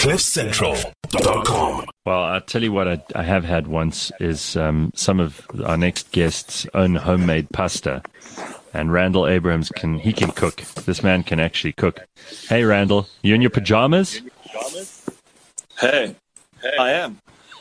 CliffCentral.com. Well, I'll tell you what I have had once is some of our next guests' own homemade pasta. And Randall Abrahams can cook. This man can actually cook. Hey, Randall, you in your pajamas? Hey, I am.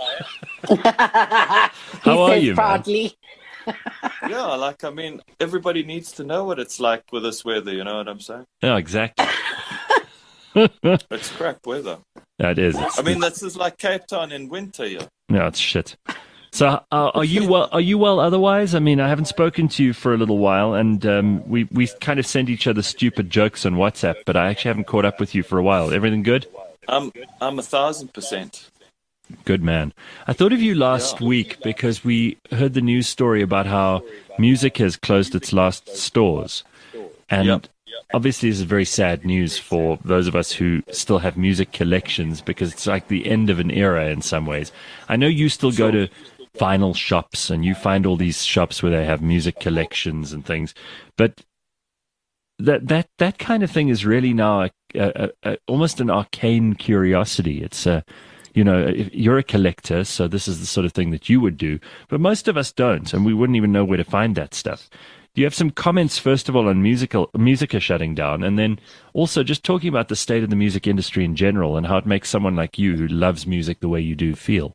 How are you, proudly. Yeah, everybody needs to know what it's like with this weather, you know what I'm saying? Yeah, exactly. It's crap weather. That is. This is like Cape Town in winter, yeah. No, it's shit. So, are you well? Are you well? Otherwise, I haven't spoken to you for a little while, and we kind of send each other stupid jokes on WhatsApp, but I actually haven't caught up with you for a while. Everything good? I'm 1,000%. Good man. I thought of you last week because we heard the news story about how music has closed its last stores, and obviously this is very sad news for those of us who still have music collections because it's like the end of an era in some ways. I know you still go to vinyl shops and you find all these shops where they have music collections and things, but that kind of thing is really now almost an arcane curiosity. It's if you're a collector, so this is the sort of thing that you would do, but most of us don't, and we wouldn't even know where to find that stuff. Do you have some comments, first of all, on Musica shutting down, and then also just talking about the state of the music industry in general and how it makes someone like you who loves music the way you do feel?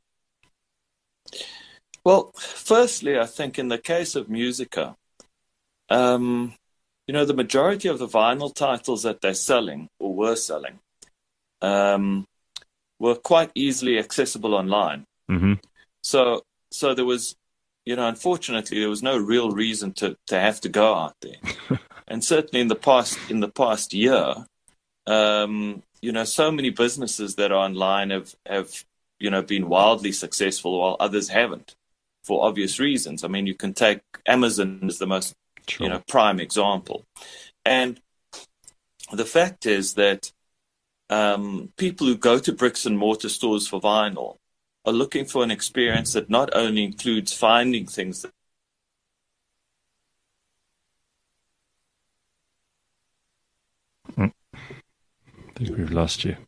Well, firstly, I think in the case of Musica, the majority of the vinyl titles that they're selling or were selling were quite easily accessible online. Mm-hmm. So there was, unfortunately, there was no real reason to have to go out there. And certainly in the past year, so many businesses that are online have been wildly successful while others haven't, for obvious reasons. You can take Amazon as the most prime example. And the fact is that people who go to bricks and mortar stores for vinyl are looking for an experience that not only includes finding things that I think we've lost you.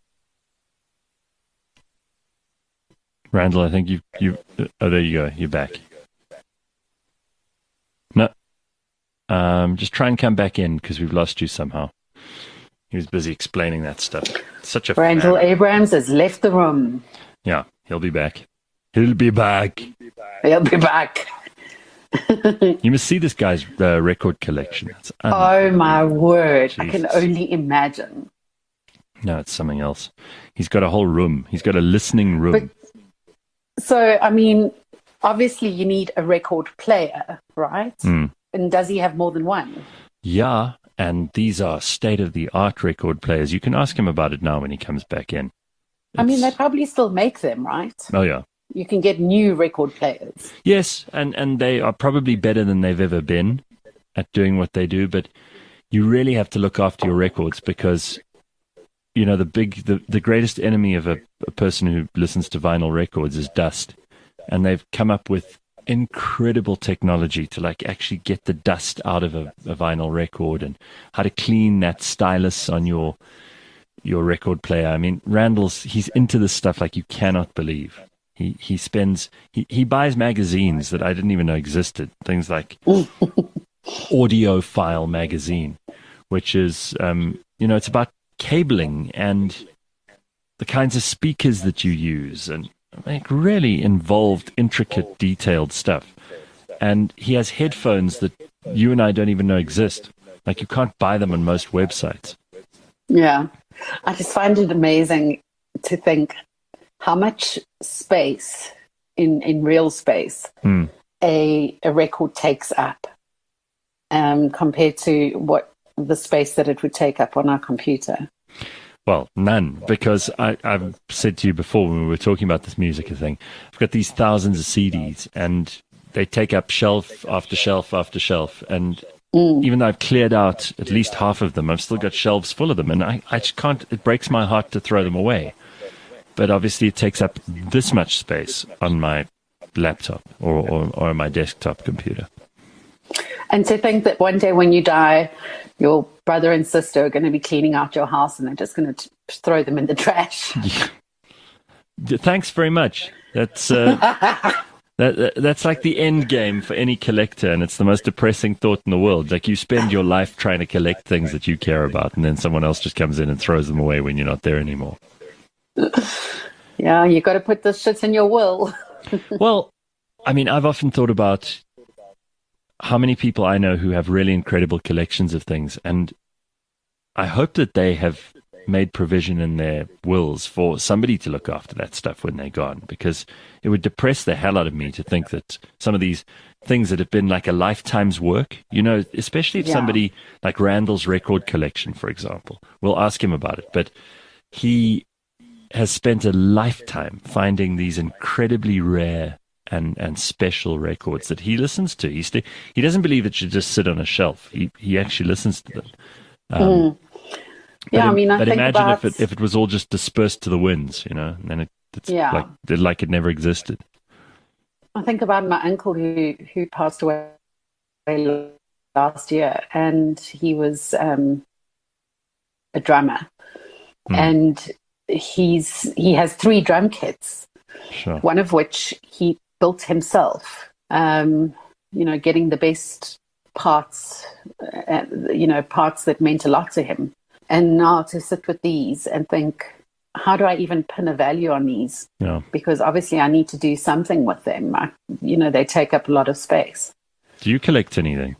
Randall, I think you oh, there you go. You're back. No. Just try and come back in because we've lost you somehow. He was busy explaining that stuff. Such a Randall Abrahams has left the room. Yeah, he'll be back. He'll be back. He'll be back. You must see this guy's record collection. Oh, my word. Jesus. I can only imagine. No, it's something else. He's got a whole room. He's got a listening room. So, obviously you need a record player, right? Mm. And does he have more than one? Yeah, and these are state-of-the-art record players. You can ask him about it now when he comes back in. They probably still make them, right? Oh, yeah. You can get new record players. Yes, and they are probably better than they've ever been at doing what they do, but you really have to look after your records because, the greatest enemy of a person who listens to vinyl records is dust. And they've come up with incredible technology to actually get the dust out of a vinyl record and how to clean that stylus on your record player. He's into this stuff like you cannot believe. He buys magazines that I didn't even know existed. Things like Audiophile magazine, which is it's about cabling and the kinds of speakers that you use and really involved, intricate, detailed stuff. And he has headphones that you and I don't even know exist. You can't buy them on most websites. Yeah. I just find it amazing to think how much space in real space a record takes up compared to what the space that it would take up on our computer. Well, none, because I've said to you before when we were talking about this music thing, I've got these thousands of CDs and they take up shelf after shelf after shelf. And even though I've cleared out at least half of them, I've still got shelves full of them. And I just can't, it breaks my heart to throw them away. But obviously it takes up this much space on my laptop or my desktop computer. And to think that one day when you die, your brother and sister are going to be cleaning out your house and they're just going to throw them in the trash. Thanks very much. That's that's like the end game for any collector, and it's the most depressing thought in the world. Like, you spend your life trying to collect things that you care about, and then someone else just comes in and throws them away when you're not there anymore. Yeah, you got to put this shit in your will. Well, I mean, I've often thought about how many people I know who have really incredible collections of things, and I hope that they have made provision in their wills for somebody to look after that stuff when they're gone, because it would depress the hell out of me to think that some of these things that have been like a lifetime's work, you know, especially if somebody like Randall's record collection, for example, we'll ask him about it, but he has spent a lifetime finding these incredibly rare and special records that he listens to. He doesn't believe it should just sit on a shelf. He actually listens to them. Yeah, I mean, I think imagine about... if it was all just dispersed to the winds, you know, and then it's like it never existed. I think about my uncle who passed away last year, and he was a drummer, and he has 3 drum kits, one of which he built himself. You know, getting the best parts, parts that meant a lot to him. And now to sit with these and think, how do I even pin a value on these? Yeah. Because obviously I need to do something with them. They take up a lot of space. Do you collect anything?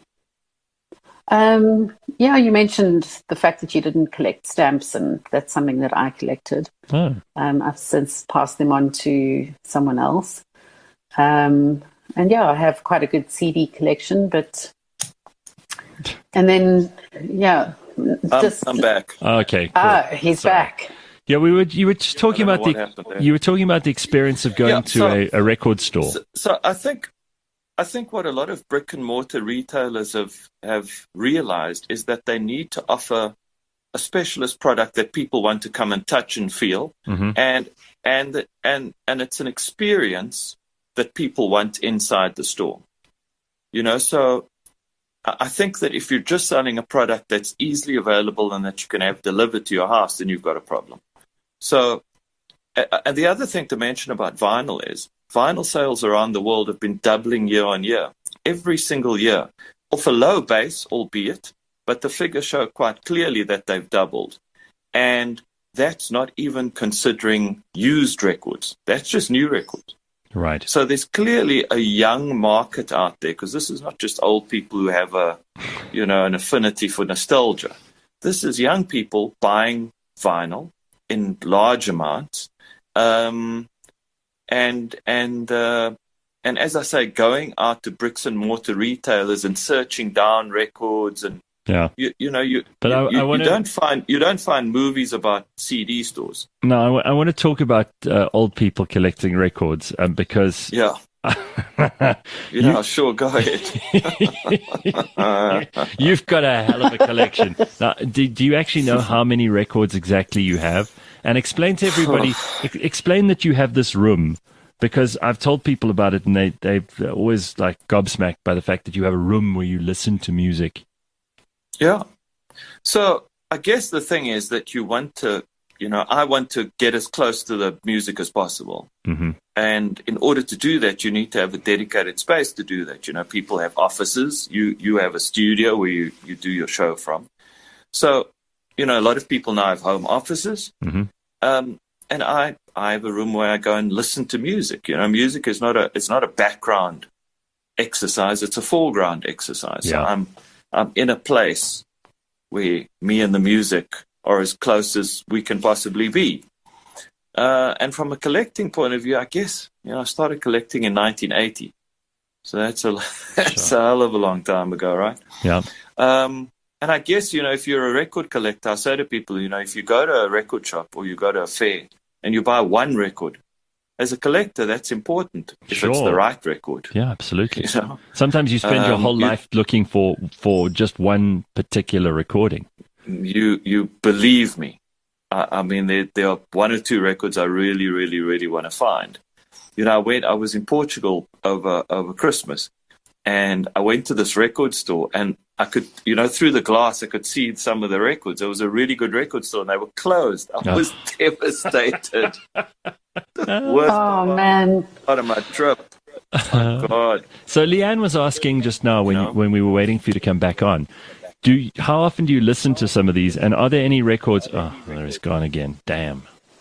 Yeah, you mentioned the fact that you didn't collect stamps, and that's something that I collected. Oh. I've since passed them on to someone else. And yeah, I have quite a good CD collection, and then, yeah. I'm back. Okay. Cool. He's back. Yeah, you were just talking about the experience of going to a record store. So I think what a lot of brick and mortar retailers have realized is that they need to offer a specialist product that people want to come and touch and feel, and it's an experience that people want inside the store. You know, so I think that if you're just selling a product that's easily available and that you can have delivered to your house, then you've got a problem. So, and the other thing to mention about vinyl is vinyl sales around the world have been doubling year on year, every single year, off a low base, albeit, but the figures show quite clearly that they've doubled. And that's not even considering used records. That's just new records. Right. So there's clearly a young market out there, because this is not just old people who have an affinity for nostalgia. This is young people buying vinyl in large amounts, and as I say, going out to bricks and mortar retailers and searching down records, and you don't find movies about CD stores. No, I want to talk about old people collecting records, because sure, go ahead. You've got a hell of a collection. Now, do you actually know how many records exactly you have? And explain to everybody, explain that you have this room, because I've told people about it, and they've always like gobsmacked by the fact that you have a room where you listen to music. Yeah. So I guess the thing is that I want to get as close to the music as possible. Mm-hmm. And in order to do that, you need to have a dedicated space to do that. You know, people have offices. You have a studio where you do your show from. So, a lot of people now have home offices. Mm-hmm. And I have a room where I go and listen to music. You know, music is not a background exercise. It's a foreground exercise. Yeah. So I'm in a place where me and the music are as close as we can possibly be. And from a collecting point of view, I guess, I started collecting in 1980. So that's a hell of a long time ago, right? Yeah. And I guess, if you're a record collector, I say to people, if you go to a record shop or you go to a fair and you buy one record, as a collector, that's important if it's the right record. Yeah, absolutely. Sometimes you spend your whole life looking for just one particular recording. You believe me. I mean, there are one or two records I really, really, really want to find. I was in Portugal over Christmas, and I went to this record store, and I could, through the glass, I could see some of the records. It was a really good record store, and they were closed. I was devastated. Worst Oh man. part of my trip. Oh, God. So Leanne was asking just now when we were waiting for you to come back on, how often do you listen to some of these, and are there any records? Oh, there it's gone again. Damn.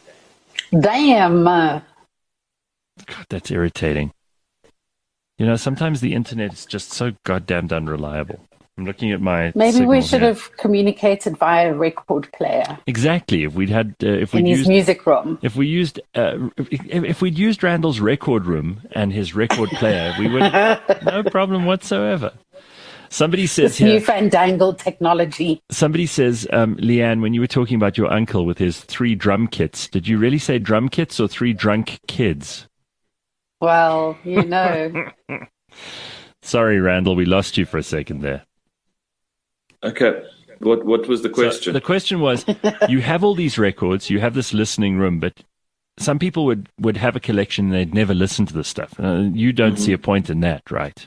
Damn. God, that's irritating. You know, sometimes the internet is just so goddamn unreliable. I'm looking at my. Maybe we signal should here. have communicated via record player Exactly. If we'd had, if in we'd his used, music room. if we used, if we'd used Randall's record room and his record player, we would no problem whatsoever. Somebody says This here. new fandangled technology. Somebody says, Leanne, when you were talking about your uncle with his 3 drum kits, did you really say drum kits or 3 drunk kids? Well, you know. Sorry, Randall, we lost you for a second there. Okay. What was the question? So the question was, you have all these records, you have this listening room, but some people would have a collection and they'd never listen to this stuff. You don't see a point in that, right?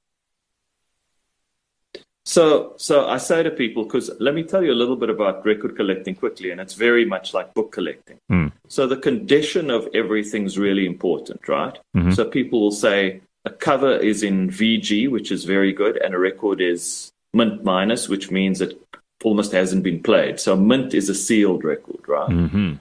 So I say to people, because let me tell you a little bit about record collecting quickly, and it's very much like book collecting. So the condition of everything's really important, right? So people will say a cover is in VG, which is very good, and a record is mint minus, which means it almost hasn't been played. So mint is a sealed record, right?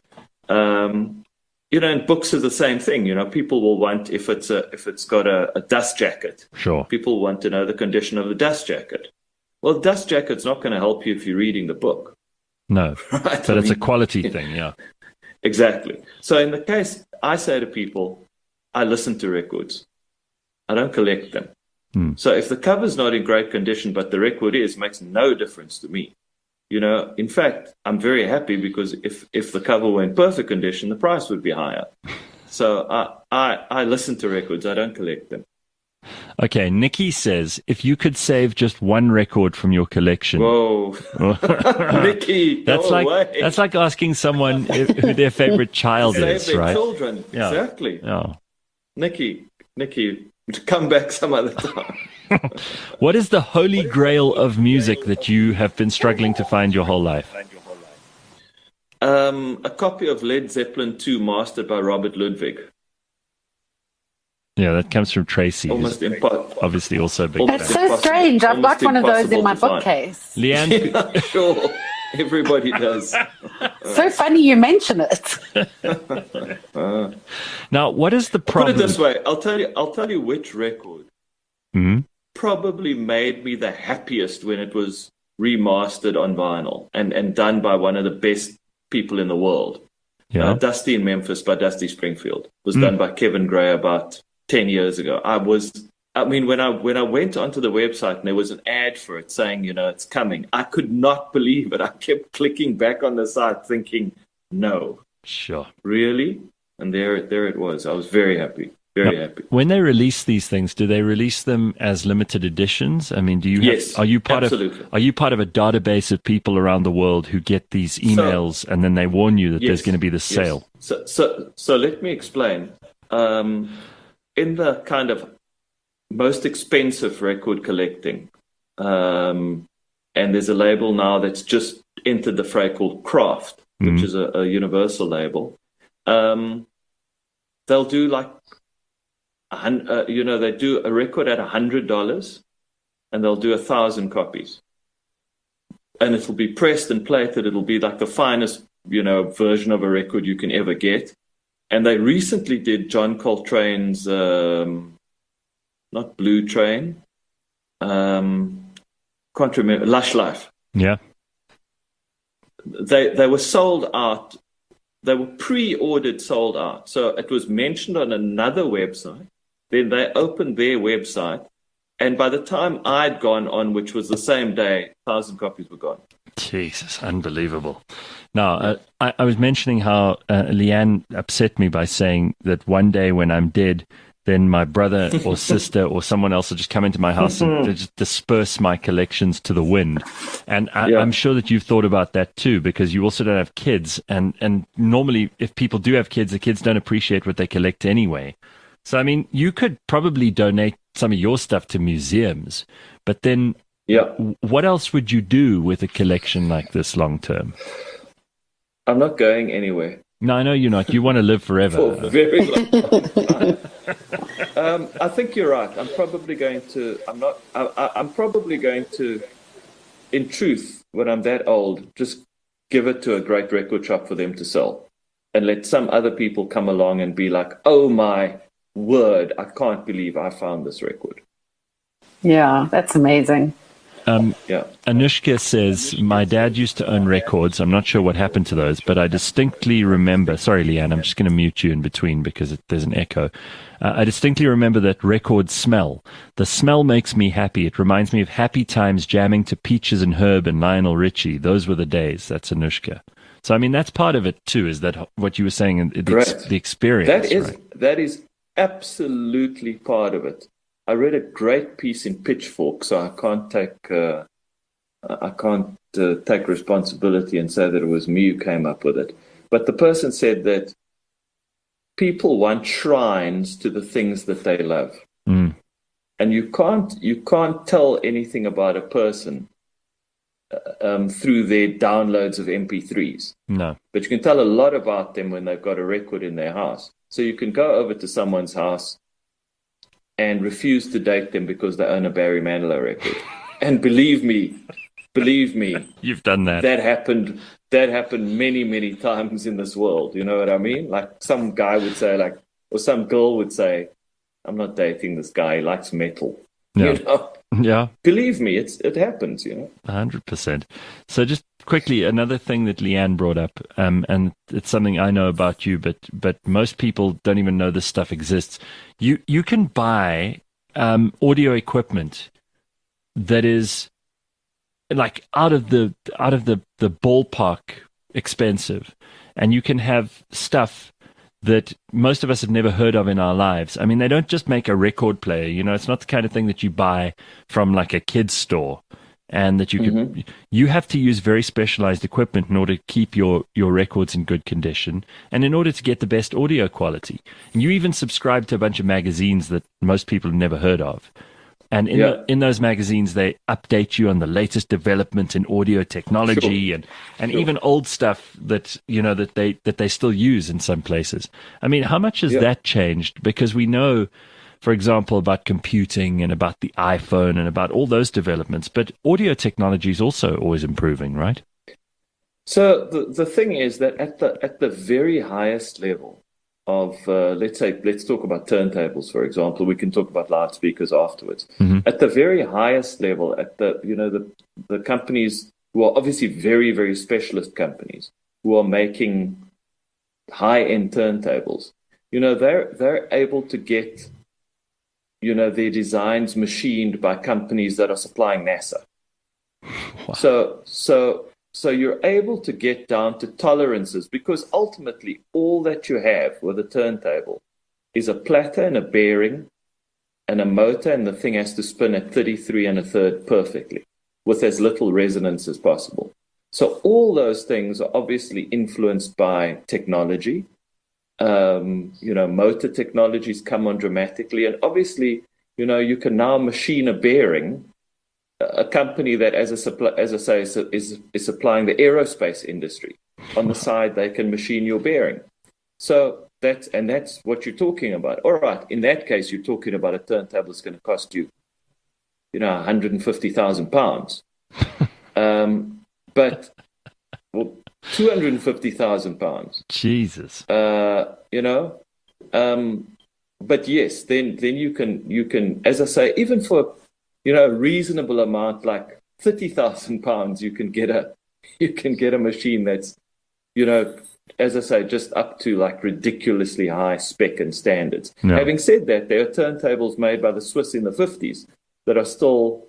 You know, and books are the same thing. You know, people will want if it's got a dust jacket. Sure. People want to know the condition of the dust jacket. Well, dust jacket's not going to help you if you're reading the book. No, right? but it's a quality thing, yeah. Exactly. So in the case, I say to people, I listen to records. I don't collect them. So if the cover's not in great condition, but the record is, makes no difference to me. You know, in fact, I'm very happy because if the cover were in perfect condition, the price would be higher. So I listen to records. I don't collect them. Okay, Nikki says, if you could save just one record from your collection. Whoa. Nikki, that's like asking someone who their favorite child Save is, their right? children. Yeah. Exactly. Oh. Nikki, come back some other time. What is the holy grail of music that you have been struggling to find your whole life? A copy of Led Zeppelin 2 mastered by Robert Ludwig. Yeah, that comes from Tracy. Almost impossible. Obviously also a big That's fan. so strange. I've got one of those in my Impossible to find. bookcase. Leanne, Yeah, sure. Everybody does. So funny you mention it. now what is the Put problem? it this way. I'll tell you which record probably made me the happiest when it was remastered on vinyl and done by one of the best people in the world. Yeah. Dusty in Memphis by Dusty Springfield. It was done by Kevin Gray about 10 years ago. When I went onto the website and there was an ad for it saying, you know, it's coming, I could not believe it. I kept clicking back on the site thinking, no, Sure. really? And there it was. I was very happy. Very happy. When they release these things, do they release them as limited editions? I mean, Yes, are you part absolutely. of a database of people around the world who get these emails and then they warn you that there's going to be this sale? So let me explain. In the kind of most expensive record collecting, and there's a label now that's just entered the fray called Craft, which is a universal label. They'll do like, they do a record at $100, and they'll do 1,000 copies, and it'll be pressed and plated. It'll be like the finest, version of a record you can ever get. And they recently did John Coltrane's, not Blue Train, can't remember, Lush Life. Yeah. They were sold out. They were pre-ordered, sold out. So it was mentioned on another website. Then they opened their website. And by the time I'd gone on, which was the same day, 1,000 copies were gone. Jesus, unbelievable. Now, I was mentioning how Leanne upset me by saying that one day when I'm dead, then my brother or sister or someone else will just come into my house and just disperse my collections to the wind. And I'm sure that you've thought about that too, because you also don't have kids. And normally, if people do have kids, the kids don't appreciate what they collect anyway. So, I mean, you could probably donate some of your stuff to museums, but then what else would you do with a collection like this long term? I'm not going anywhere. No, I know you're not. You want to live forever. For a very long time. I think you're right. I'm probably going to. I'm probably going to. In truth, when I'm that old, just give it to a great record shop for them to sell, and let some other people come along and be like, "Oh my word! I can't believe I found this record." Yeah, that's amazing. Anushka says, my dad used to own records. I'm not sure what happened to those, but I distinctly remember. Sorry, Leanne, I'm just going to mute you in between because there's an echo. I distinctly remember that record smell. The smell makes me happy. It reminds me of happy times jamming to Peaches and Herb and Lionel Richie. Those were the days. That's Anushka. So, I mean, that's part of it too, is that what you were saying, the experience. That is absolutely part of it. I read a great piece in Pitchfork, so I can't take responsibility and say that it was me who came up with it. But the person said that people want shrines to the things that they love, and you can't tell anything about a person through their downloads of MP3s. No, but you can tell a lot about them when they've got a record in their house. So you can go over to someone's house and refuse to date them because they own a Barry Manilow record. And believe me, you've done that. That happened many, many times in this world. You know what I mean? Like some guy would say, or some girl would say, "I'm not dating this guy. He likes metal." Yeah. You know? Yeah. Believe me, it happens. 100%. So just quickly, another thing that Leanne brought up, and it's something I know about you, but most people don't even know this stuff exists. You can buy audio equipment that is like out of the ballpark expensive, and you can have stuff that most of us have never heard of in our lives. I mean, they don't just make a record player. It's not the kind of thing that you buy from like a kid's store, and that you have to use very specialized equipment in order to keep your records in good condition, and in order to get the best audio quality. And you even subscribe to a bunch of magazines that most people have never heard of. And in those magazines, they update you on the latest development in audio technology, and even old stuff that that they still use in some places. I mean, how much has that changed? Because we know, for example, about computing and about the iPhone and about all those developments, but audio technology is also always improving, right? So the thing is that at the very highest level of let's talk about turntables, for example. We can talk about loudspeakers afterwards. At the very highest level, at the companies who are obviously very, very specialist companies who are making high-end turntables, they're able to get their designs machined by companies that are supplying NASA. Wow. So you're able to get down to tolerances, because ultimately all that you have with a turntable is a platter and a bearing and a motor, and the thing has to spin at 33 1/3 perfectly with as little resonance as possible. So all those things are obviously influenced by technology. Motor technologies come on dramatically, and obviously, you can now machine a bearing. A company that, as I say, is supplying the aerospace industry. On the side, they can machine your bearing. So that's what you're talking about. All right, in that case, you're talking about a turntable that's going to cost you, £150,000. But £250,000. Jesus. But yes, then you can, as I say, even for a reasonable amount like £30,000, you can get a machine that's, as I say, just up to like ridiculously high spec and standards. No. Having said that, there are turntables made by the Swiss in the 50s that are still,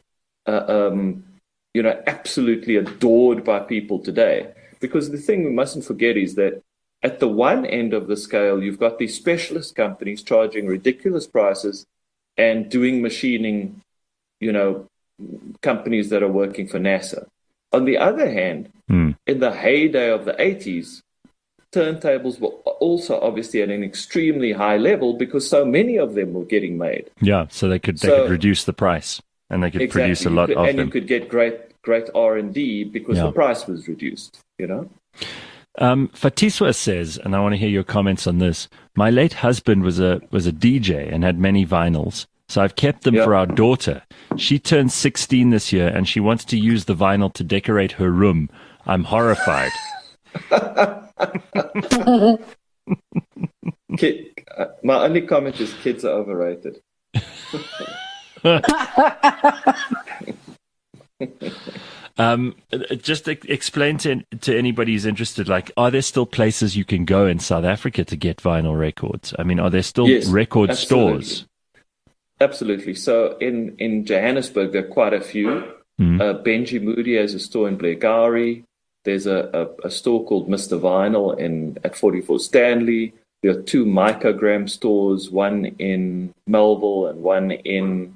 absolutely adored by people today. Because the thing we mustn't forget is that at the one end of the scale, you've got these specialist companies charging ridiculous prices and doing machining, companies that are working for NASA. On the other hand, in the heyday of the 80s, turntables were also obviously at an extremely high level because so many of them were getting made. Yeah, so they could reduce the price, and they could produce a lot of them. And you could get great R&D because the price was reduced, Fatiswa says, and I want to hear your comments on this. My late husband was a DJ and had many vinyls, so I've kept them for our daughter. She turns 16 this year, and she wants to use the vinyl to decorate her room. I'm horrified. My only comment is kids are overrated. Just explain to anybody who's interested, like, are there still places you can go in South Africa to get vinyl records? I mean, are there still record stores? Absolutely. So in Johannesburg, there are quite a few. Benji Moody has a store in Blairgowrie. There's a store called Mr. Vinyl at 44 Stanley. There are 2 Microgram stores, one in Melville and one in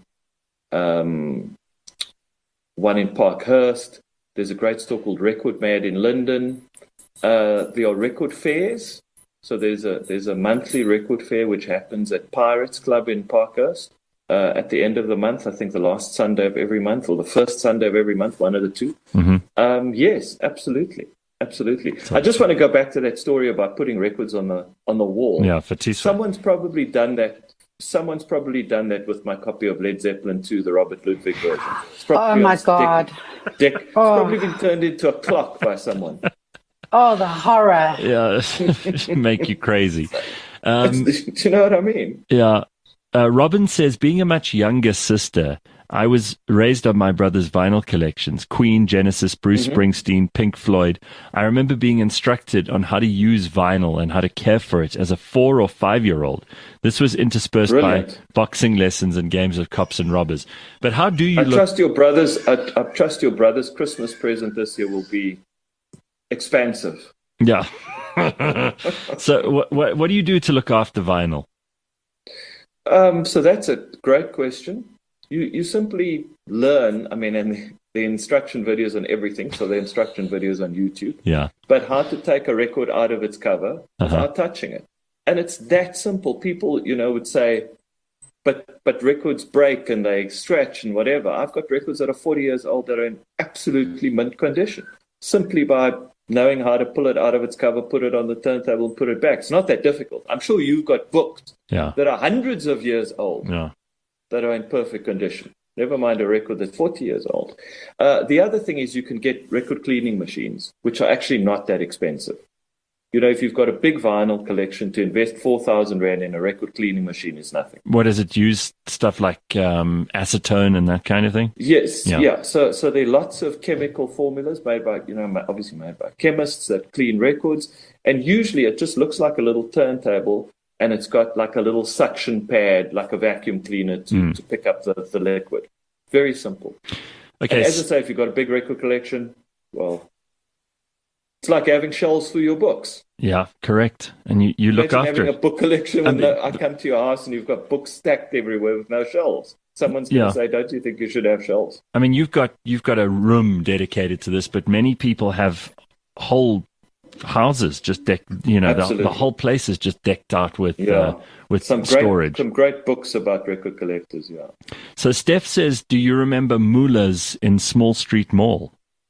Parkhurst. There's a great store called Record Mad in Linden. There are record fairs. So there's a monthly record fair which happens at Pirates Club in Parkhurst at the end of the month. I think the last Sunday of every month or the first Sunday of every month, one of the two. Yes, absolutely. Absolutely. I just want to go back to that story about putting records on the wall. Yeah, Fatiswa. Someone's probably done that with my copy of Led Zeppelin 2, the Robert Ludwig version. Oh my God. It's probably been turned into a clock by someone. Oh, the horror. Yeah, make you crazy. Do you know what I mean? Yeah. Robin says, being a much younger sister, I was raised on my brother's vinyl collections, Queen, Genesis, Bruce Springsteen, Pink Floyd. I remember being instructed on how to use vinyl and how to care for it as a 4 or 5-year-old. This was interspersed by boxing lessons and games of cops and robbers. But how do you I trust your brother's Christmas present this year will be expansive. Yeah. So what do you do to look after vinyl? So that's a great question. You simply learn, I mean, and the instruction videos on everything, so the instruction videos on YouTube. Yeah. But how to take a record out of its cover without touching it. And it's that simple. People, would say, but records break and they stretch and whatever. I've got records that are 40 years old that are in absolutely mint condition, simply by knowing how to pull it out of its cover, put it on the turntable, and put it back. It's not that difficult. I'm sure you've got books that are hundreds of years old that are in perfect condition. Never mind a record that's 40 years old. The other thing is you can get record cleaning machines, which are actually not that expensive. If you've got a big vinyl collection, to invest 4,000 Rand in a record cleaning machine is nothing. What does it use? Stuff like acetone and that kind of thing? Yes, yeah. So there are lots of chemical formulas made by, obviously made by chemists that clean records. And usually it just looks like a little turntable, and it's got like a little suction pad, like a vacuum cleaner to pick up the liquid. Very simple. Okay. And as I say, if you've got a big record collection, well, it's like having shelves for your books. Yeah, correct. And you look after having a book collection and I come to your house and you've got books stacked everywhere with no shelves. Someone's going to say, don't you think you should have shelves? I mean, you've got a room dedicated to this, but many people have houses just decked, the whole place is just decked out with storage. Some great books about record collectors, yeah. So Steph says, do you remember Moolah's in Small Street Mall?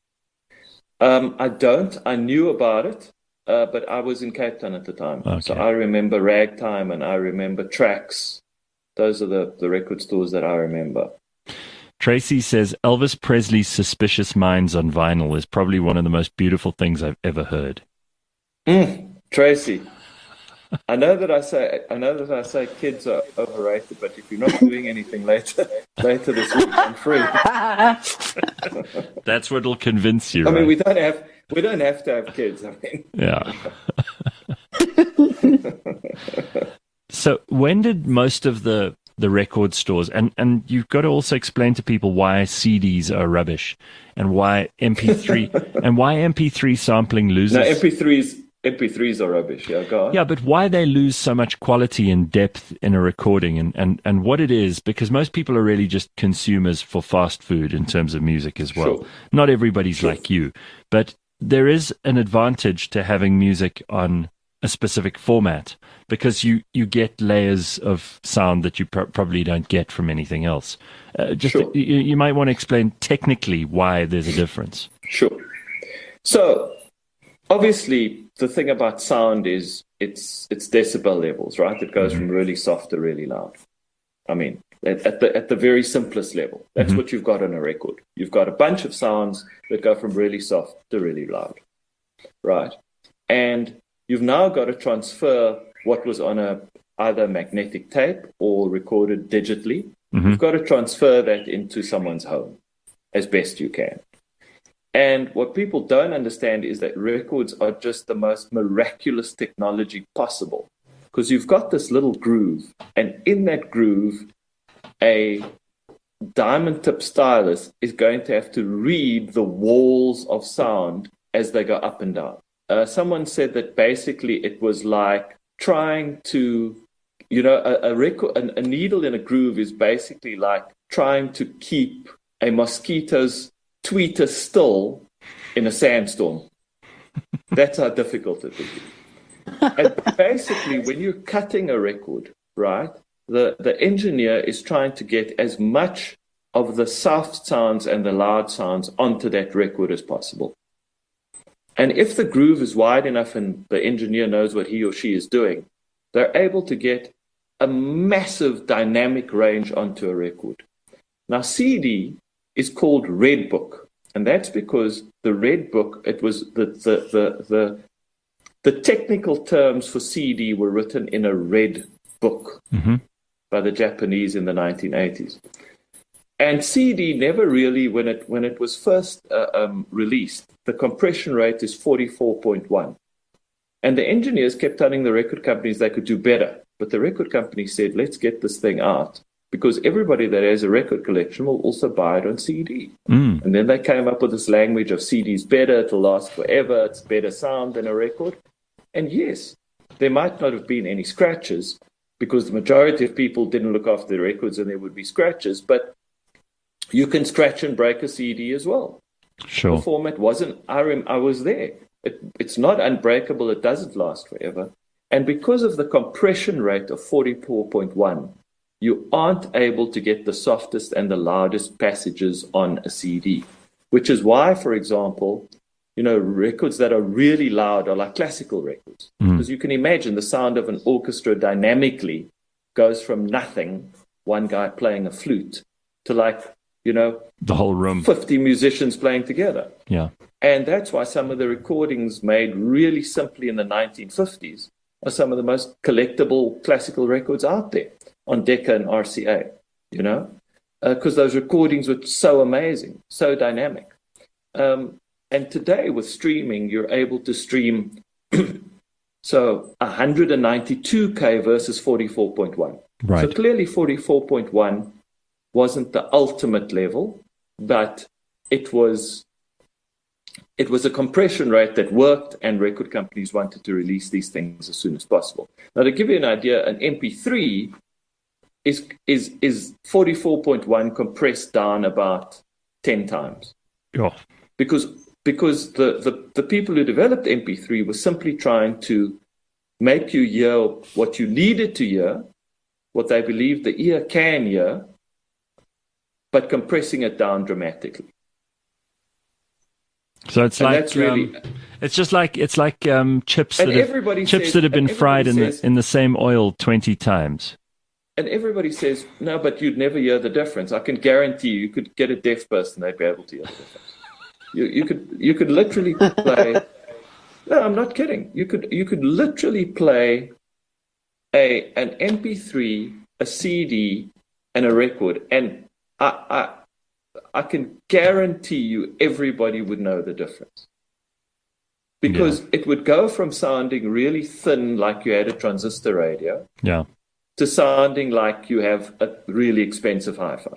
I don't. I knew about it, but I was in Cape Town at the time. Okay. So I remember Ragtime and I remember Tracks. Those are the record stores that I remember. Tracy says, Elvis Presley's Suspicious Minds on vinyl is probably one of the most beautiful things I've ever heard. Tracy, I know that I say kids are overrated, but if you're not doing anything later this week, I'm free. That's what'll convince you. I mean, we don't have to have kids. I mean, yeah. So when did most of the record stores, and you've got to also explain to people why CDs are rubbish and why MP3 sampling loses. No, MP3s are rubbish. Yeah, go on. Yeah, but why they lose so much quality and depth in a recording and what it is, because most people are really just consumers for fast food in terms of music as well. Sure. Not everybody's like you, but there is an advantage to having music on a specific format because you get layers of sound that you probably don't get from anything else. You might want to explain technically why there's a difference. Sure. So obviously, the thing about sound is it's decibel levels, right? It goes from really soft to really loud. I mean, at the very simplest level, that's what you've got on a record. You've got a bunch of sounds that go from really soft to really loud, right? And you've now got to transfer what was on either magnetic tape or recorded digitally. You've got to transfer that into someone's home as best you can. And what people don't understand is that records are just the most miraculous technology possible, because you've got this little groove, and in that groove, a diamond tip stylus is going to have to read the walls of sound as they go up and down. Someone said that basically it was like trying to, a needle in a groove is basically like trying to keep a mosquito's tweeter still in a sandstorm. That's how difficult it is. And basically, when you're cutting a record, right, the engineer is trying to get as much of the soft sounds and the loud sounds onto that record as possible. And if the groove is wide enough and the engineer knows what he or she is doing, they're able to get a massive dynamic range onto a record. Now, CD is called Red Book, and that's because the Red Book, it was the technical terms for CD were written in a red book by the Japanese in the 1980s. And CD never really, when it was first released, the compression rate is 44.1. And the engineers kept telling the record companies they could do better. But the record company said, let's get this thing out, because everybody that has a record collection will also buy it on CD. And then they came up with this language of CD's better, it'll last forever, it's better sound than a record. And yes, there might not have been any scratches, because the majority of people didn't look after their records and there would be scratches, but you can scratch and break a CD as well. Sure. The format wasn't, I was there. It's not unbreakable, it doesn't last forever. And because of the compression rate of 44.1, you aren't able to get the softest and the loudest passages on a CD, which is why, for example, records that are really loud are like classical records. Because you can imagine the sound of an orchestra dynamically goes from nothing, one guy playing a flute, to the whole room, 50 musicians playing together. Yeah. And that's why some of the recordings made really simply in the 1950s are some of the most collectible classical records out there on Decca and RCA, because those recordings were so amazing, so dynamic. And today with streaming, you're able to stream so 192K versus 44.1. Right. So clearly 44.1 wasn't the ultimate level, but it was a compression rate that worked, and record companies wanted to release these things as soon as possible. Now, to give you an idea, an MP3 is 44.1 compressed down about 10 times. Yeah. Because the people who developed MP3 were simply trying to make you hear what you needed to hear, what they believed the ear can hear, but compressing it down dramatically. So it's like it's like chips that have been fried in the same oil 20 times. And everybody says, no, but you'd never hear the difference. I can guarantee you could get a deaf person, they'd be able to hear the difference. You could literally play. No, I'm not kidding. You could literally play an MP3, a CD, and a record, and I can guarantee you everybody would know the difference. Because it would go from sounding really thin, like you had a transistor radio, to sounding like you have a really expensive hi-fi.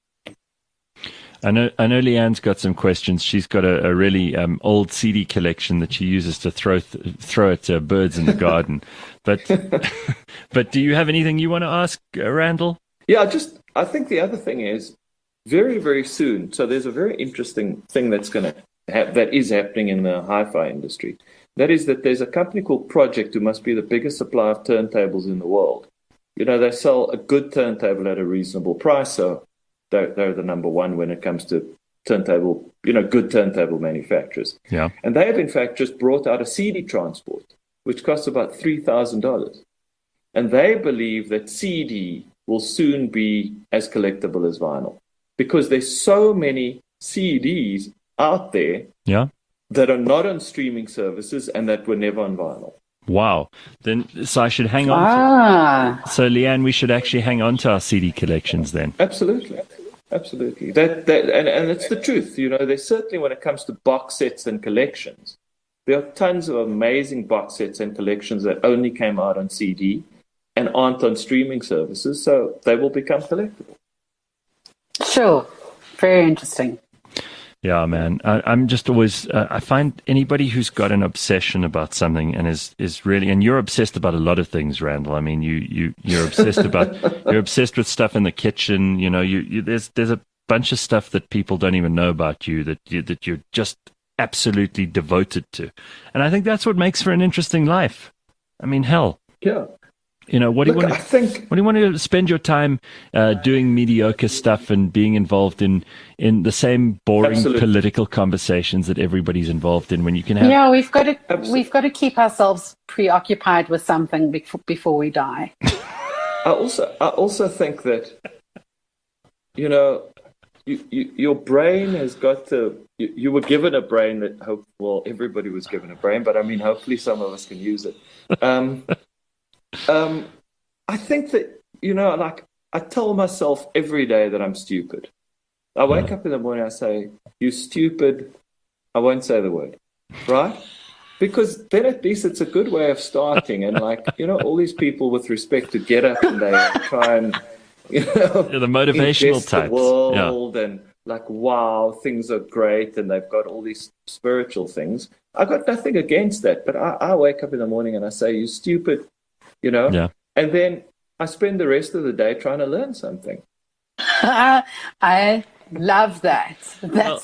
I know Leanne's got some questions. She's got a really old CD collection that she uses to throw at birds in the garden. But do you have anything you want to ask, Randall? Yeah, I think the other thing is very, very soon. So there's a very interesting thing that is happening in the hi-fi industry. That is that there's a company called Project who must be the biggest supplier of turntables in the world. They sell a good turntable at a reasonable price, so they're the number one when it comes to turntable good turntable manufacturers. Yeah. And they have, in fact, just brought out a CD transport, which costs about $3,000. And they believe that CD will soon be as collectible as vinyl because there's so many CDs out there that are not on streaming services and that were never on vinyl. Wow. So I should hang on. So, Leanne, we should actually hang on to our CD collections then. Absolutely. And it's the truth. There's certainly, when it comes to box sets and collections, there are tons of amazing box sets and collections that only came out on CD and aren't on streaming services, so they will become collectible. Sure. Very interesting. Yeah, man. I'm just always, I find anybody who's got an obsession about something and is really, and you're obsessed about a lot of things, Randall. I mean, you're obsessed you're obsessed with stuff in the kitchen. There's a bunch of stuff that people don't even know about you that you're just absolutely devoted to. And I think that's what makes for an interesting life. I mean, hell. Yeah. What do you want to spend your time doing mediocre stuff and being involved in the same boring political conversations that everybody's involved in when you can have? Yeah, we've got to keep ourselves preoccupied with something before we die. I also think that your brain has got to. You were given a brain that everybody was given a brain, but I mean, hopefully some of us can use it. I think that, I tell myself every day that I'm stupid. I wake up in the morning, I say, "You stupid," I won't say the word, right? Because then at least it's a good way of starting. And all these people with respect to get up and they try and, the motivational types. The world and wow, things are great. And they've got all these spiritual things. I've got nothing against that. But I wake up in the morning and I say, "You stupid," Yeah. And then I spend the rest of the day trying to learn something. I love that. That's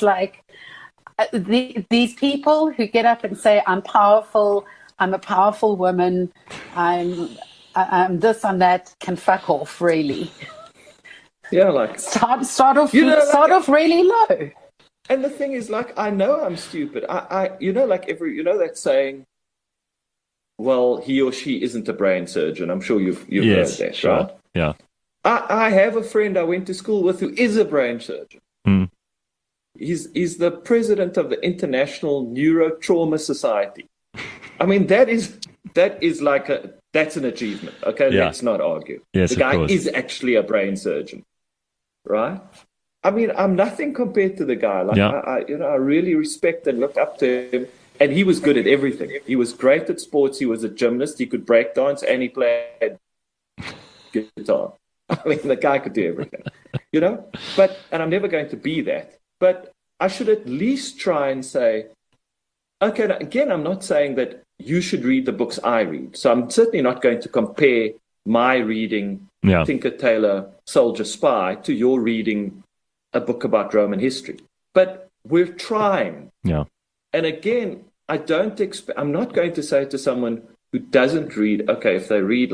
these people who get up and say, "I'm powerful. I'm a powerful woman. I'm this, I'm that," can fuck off, really. Yeah, start off really low. And the thing is, I know I'm stupid. That saying, well, he or she isn't a brain surgeon. I'm sure you've heard that, sure. right? Yeah. I have a friend I went to school with who is a brain surgeon. Mm. He's the president of the International Neurotrauma Society. I mean, that's an achievement. Okay, let's not argue. Yes, the guy course. is actually a brain surgeon, right? I mean, I'm nothing compared to the guy. I really respect and look up to him. And he was good at everything. He was great at sports. He was a gymnast. He could break dance, and he played guitar. I mean, the guy could do everything, and I'm never going to be that. But I should at least try and say, okay, now, again, I'm not saying that you should read the books I read. So I'm certainly not going to compare my reading Tinker Tailor Soldier Spy to your reading a book about Roman history. But we're trying. Yeah. And again, I'm not going to say to someone who doesn't read, okay, if they read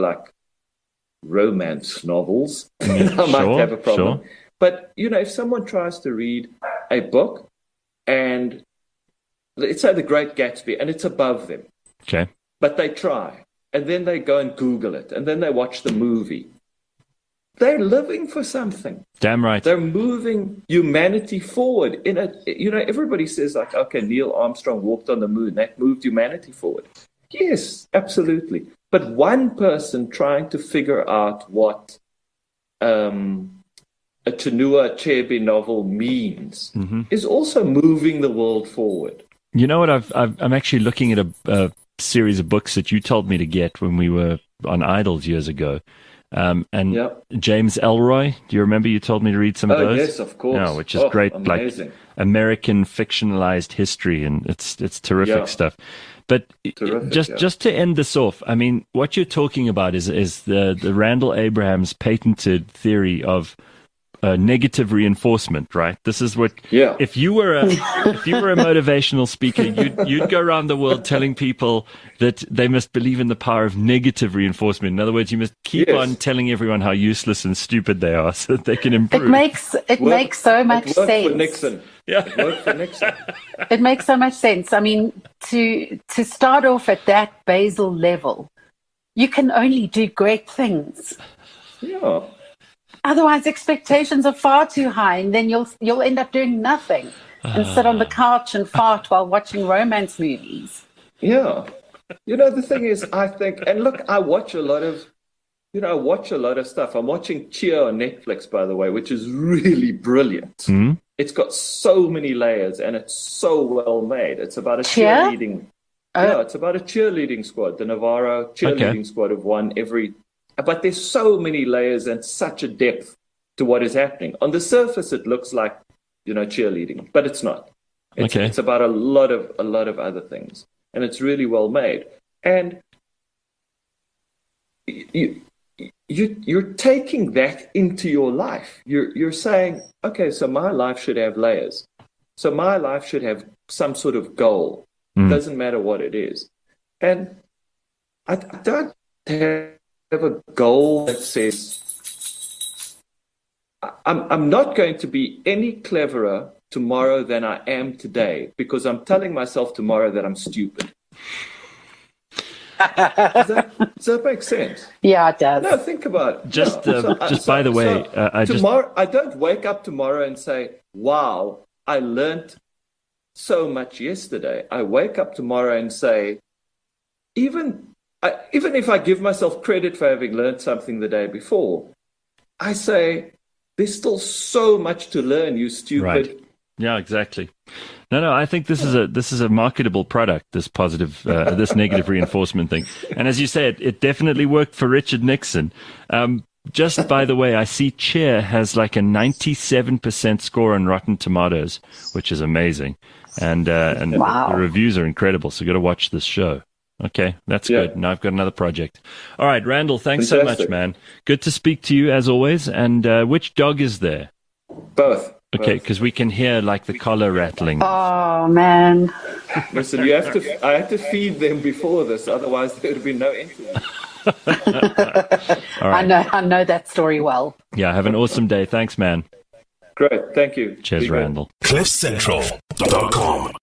romance novels, I might have a problem. Sure. But, if someone tries to read a book and let's say The Great Gatsby and it's above them. Okay. But they try and then they go and Google it and then they watch the movie. They're living for something. Damn right. They're moving humanity forward. Everybody says okay, Neil Armstrong walked on the moon. That moved humanity forward. Yes, absolutely. But one person trying to figure out what a Chinua Achebe novel means is also moving the world forward. You know what? I'm actually looking at a series of books that you told me to get when we were on Idols years ago. James Ellroy, do you remember you told me to read some of those? Yes, of course. Yeah, which is great, amazing. American fictionalized history, and it's terrific stuff. But just to end this off, I mean, what you're talking about is the Randall Abrahams patented theory of negative reinforcement, right? This is what. Yeah. If you were a motivational speaker, you'd go around the world telling people that they must believe in the power of negative reinforcement. In other words, you must keep on telling everyone how useless and stupid they are, so that they can improve. It makes so much sense. For Nixon. Yeah. It worked for Nixon. It makes so much sense. I mean, to start off at that basal level, you can only do great things. Yeah. Otherwise, expectations are far too high, and then you'll end up doing nothing and sit on the couch and fart while watching romance movies. Yeah. The thing is, I think, and look, I watch a lot of stuff. I'm watching Cheer on Netflix, by the way, which is really brilliant. Mm-hmm. It's got so many layers and it's so well made. It's about a Cheer? cheerleading. Yeah, it's about a cheerleading squad. The Navarro cheerleading squad have won every. But there's so many layers and such a depth to what is happening. On the surface, it looks like, cheerleading, but it's not. It's about a lot of other things, and it's really well made. And you're taking that into your life. You're saying, okay, so my life should have layers. So my life should have some sort of goal. Doesn't matter what it is. And I don't have a goal that says I'm not going to be any cleverer tomorrow than I am today because I'm telling myself tomorrow that I'm stupid. Does that make sense? Yeah, it does. No, think about it. Just by the way, I don't wake up tomorrow and say, wow, I learned so much yesterday. I wake up tomorrow and say, even if I give myself credit for having learned something the day before, I say, there's still so much to learn, you stupid. Right. Yeah, exactly. No, I think this is a marketable product, this positive, this negative reinforcement thing. And as you said, it definitely worked for Richard Nixon. Just by the way, I see Cheer has like a 97% score on Rotten Tomatoes, which is amazing. And wow. The reviews are incredible. So you got to watch this show. Okay, that's good. Now I've got another project. All right, Randall, thanks so much, man. Good to speak to you as always. And which dog is there? Both. Okay, because we can hear like the collar rattling. Oh man! Listen, I had to feed them before this, otherwise there would be no interview. All right. I know that story well. Yeah, have an awesome day. Thanks, man. Great, thank you. Cheers, Randall. CliffCentral.com